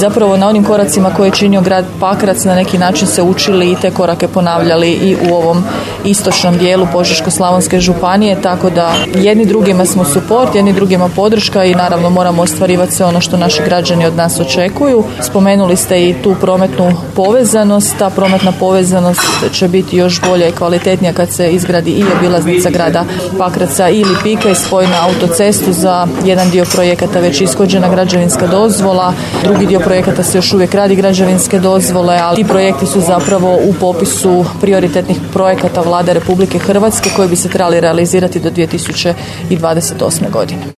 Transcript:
zapravo na onim koracima koje je činio grad Pakrac na neki način se učili i te korake ponavljali i u ovom istočnom dijelu Požeško-slavonske županije, tako da jedni drugima smo suport, jedni drugima podrška i naravno moramo ostvarivati sve ono što naši građani od nas očekuju. Spomenuli ste i tu prometnu povezanost. Ta prometna povezanost će biti još bolja i kvalitetnija kad se izgradi i obilaznica grada Pakraca i Lipika i spoj na autocestu. Za jedan dio projekata već ishođena građevinska dozvola, drugi dio projekata se još uvijek radi građevinske dozvole, ali ti projekti su zapravo u popisu prioritetnih projekata Vlade Republike Hrvatske koji bi se trebali realizirati do 2028. godine.